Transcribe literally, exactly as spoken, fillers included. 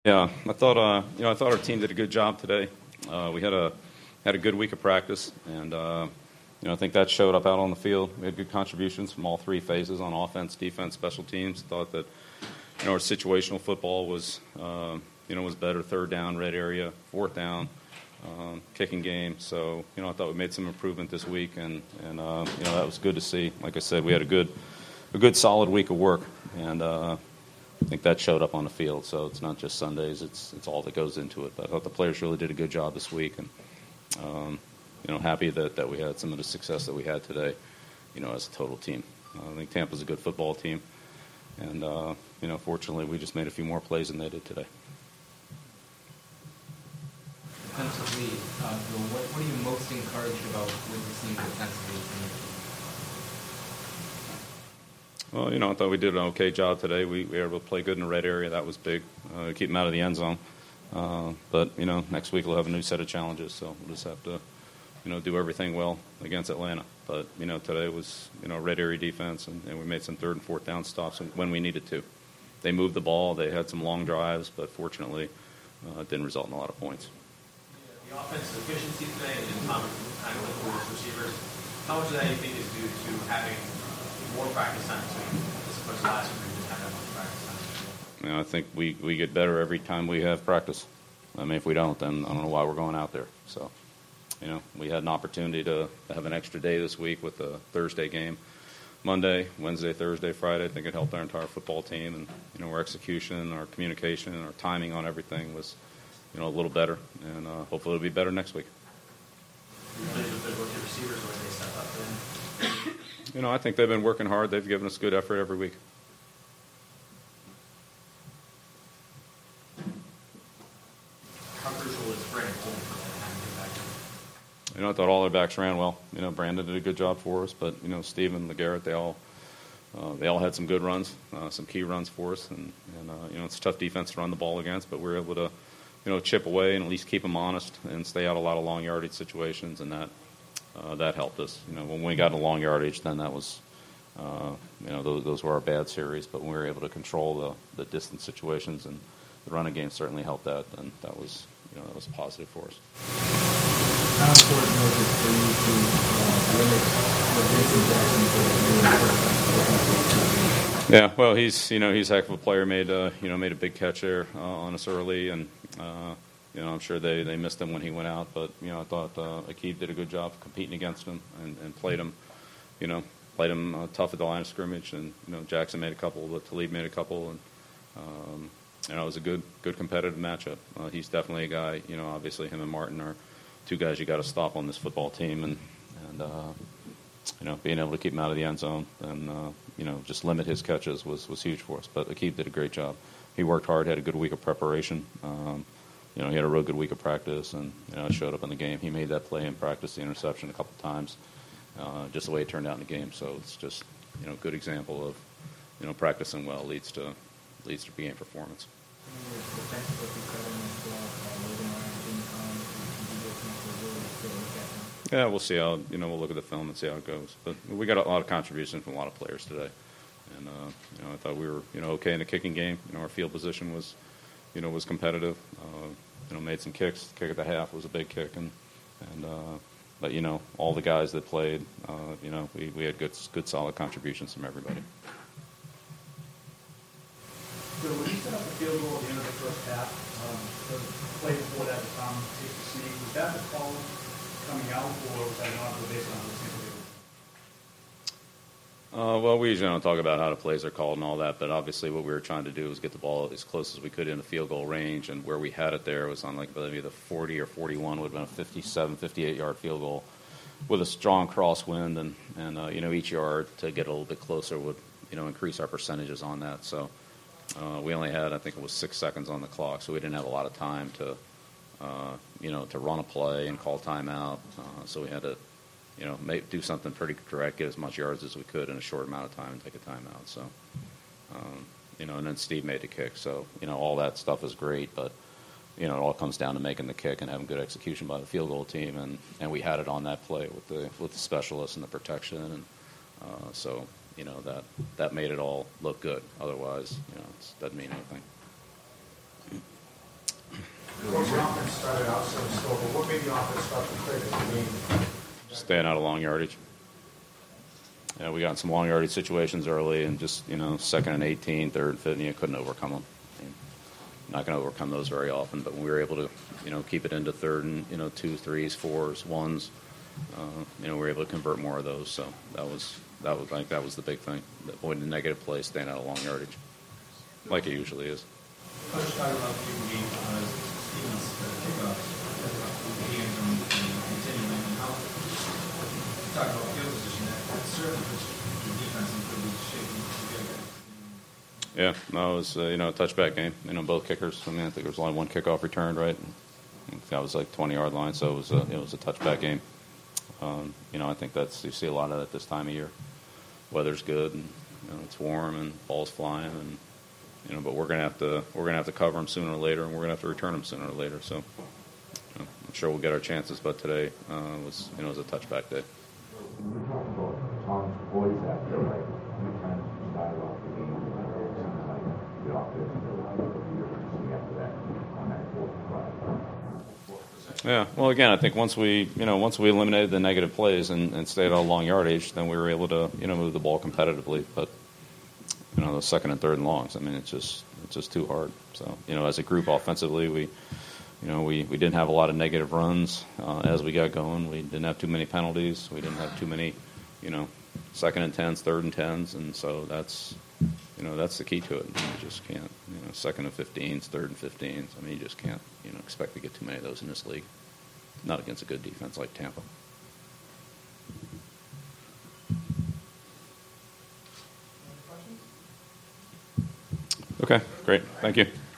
Yeah, I thought uh, you know I thought our team did a good job today. Uh, we had a had a good week of practice, and uh, you know I think that showed up out on the field. We had good contributions from all three phases on offense, defense, special teams. Thought that you know our situational football was uh, you know was better. Third down, red area, fourth down, um, kicking game. So you know I thought we made some improvement this week, and and uh, you know that was good to see. Like I said, we had a good a good solid week of work, and. Uh, I think that showed up on the field, so it's not just Sundays; it's it's all that goes into it. But I thought the players really did a good job this week, and um, you know, happy that, that we had some of the success that we had today. You know, as a total team, uh, I think Tampa's a good football team, and uh, you know, fortunately, we just made a few more plays than they did today. Defensively, uh, Bill, what, what are you most encouraged about with the team defensively? Well, you know, I thought we did an okay job today. We, we were able to play good in the red area. That was big. Uh, keep them out of the end zone. Uh, but, you know, next week we'll have a new set of challenges, so we'll just have to, you know, do everything well against Atlanta. But, you know, today was, you know, red area defense, and, and we made some third and fourth down stops when we needed to. They moved the ball. They had some long drives, but fortunately uh, it didn't result in a lot of points. The offensive efficiency today and Tom kind of with the receivers, how much of that do you think is due to having more practice time as opposed to last week we didn't have that much practice time? You know, I think we, we get better every time we have practice. I mean, if we don't, then I don't know why we're going out there. So, you know, we had an opportunity to have an extra day this week with the Thursday game. Monday, Wednesday, Thursday, Friday, I think it helped our entire football team. And, you know, our execution, our communication, and our timing on everything was, you know, a little better. And uh, hopefully it'll be better next week. You played with the rookie receivers when they step up then? You know, I think they've been working hard. They've given us good effort every week. How crucial is Brandon Coleman for that time to get back in? You know, I thought all our backs ran well. You know, Brandon did a good job for us, but, you know, Steven, LeGarrette, they all uh, they all had some good runs, uh, some key runs for us. And, and uh, you know, it's a tough defense to run the ball against, but we were able to, you know, chip away and at least keep them honest and stay out a lot of long yardage situations, and that Uh, that helped us. You know, when we got a long yardage, then that was, uh, you know, those, those were our bad series. But when we were able to control the, the distance situations and the running game certainly helped that, and that was, you know, that was positive for us. How important was it for you to uh, limit what Jason Jackson did? Yeah, well, he's, you know, he's a heck of a player. Made, uh, you know, made a big catch there uh, on us early, and. Uh, You know, I'm sure they, they missed him when he went out, but, you know, I thought uh, Aqib did a good job competing against him and, and played him, you know, played him uh, tough at the line of scrimmage. And, you know, Jackson made a couple, but Talib made a couple. And, um, you know, it was a good good competitive matchup. Uh, he's definitely a guy, you know, obviously him and Martin are two guys you got to stop on this football team. And, and uh, you know, being able to keep him out of the end zone and, uh, you know, just limit his catches was, was huge for us. But Aqib did a great job. He worked hard, had a good week of preparation. Um, You know, he had a real good week of practice, and, you know, it showed up in the game. He made that play in practice, the interception a couple times, uh, just the way it turned out in the game. So it's just, you know, a good example of, you know, practicing well leads to leads to game performance. Yeah, we'll see how, you know, we'll look at the film and see how it goes. But we got a lot of contribution from a lot of players today. And, uh, you know, I thought we were, you know, okay in the kicking game. You know, our field position was, you know, was competitive. Uh, you know, made some kicks. The kick at the half was a big kick, and and uh, but you know, all the guys that played, uh, you know, we, we had good good solid contributions from everybody. So when you set up the field goal at the end of the first half, um, the play before that, the Tom takes the sneak, was that the call coming out, or was that not based on the single? Uh, well, we usually don't talk about how the plays are called and all that, but obviously what we were trying to do was get the ball as close as we could in the field goal range, and where we had it there was on like maybe the forty or forty-one, would have been a fifty-seven, fifty-eight yard field goal with a strong crosswind, and, and uh, you know, each yard to get a little bit closer would, you know, increase our percentages on that. So uh, we only had, I think it was six seconds on the clock, so we didn't have a lot of time to, uh, you know, to run a play and call timeout, uh, so we had to, you know, make, do something pretty direct, get as much yards as we could in a short amount of time and take a timeout. So, um, you know, and then Steve made the kick. So, you know, all that stuff is great, but, you know, it all comes down to making the kick and having good execution by the field goal team. And, and we had it on that play with the with the specialists and the protection. And uh, so, you know, that, that made it all look good. Otherwise, you know, it doesn't mean anything. started out so slow, but what made the offense start to click at the game? Staying out of long yardage. Yeah, we got in some long yardage situations early, and just, you know, second and eighteen, third and fifteen, you couldn't overcome them. I mean, not going to overcome those very often, but when we were able to, you know, keep it into third and, you know, two, threes, fours, ones, uh, you know, we were able to convert more of those. So that was, that was, I think that was the big thing. Avoiding the negative plays, staying out of long yardage, like it usually is. Coach talked about people being uh, Stevens' kickoffs, being and continuing, and how talk about field position. That certainly puts your defense in pretty good shape. Yeah, no, it was uh, you know a touchback game. You know, both kickers. I mean, I think there was only one kickoff returned, right? I think that was like twenty yard line, so it was a, it was a touchback game. Um, you know, I think that's you see a lot of that this time of year. Weather's good, and you know, it's warm, and balls flying, and you know, but we're gonna have to we're gonna have to cover them sooner or later, and we're gonna have to return them sooner or later. So you know, I'm sure we'll get our chances, but today uh, was you know was a touchback day. When you talk about Tom's voice after, like, how many times you started off the game, it seems like the offense, you know, you're going to see after that on that fourth drive. Yeah, well, again, I think once we, you know, once we eliminated the negative plays and, and stayed on long yardage, then we were able to, you know, move the ball competitively. But you know, the second and third and longs, I mean, it's just it's just too hard. So you know, as a group offensively, we. You know, we, we didn't have a lot of negative runs uh, as we got going. We didn't have too many penalties. We didn't have too many, you know, second and tens, third and tens, and so that's, you know, that's the key to it. You just can't, you know, second and fifteens, third and fifteens. I mean, you just can't, you know, expect to get too many of those in this league. Not against a good defense like Tampa. Okay, great. Thank you.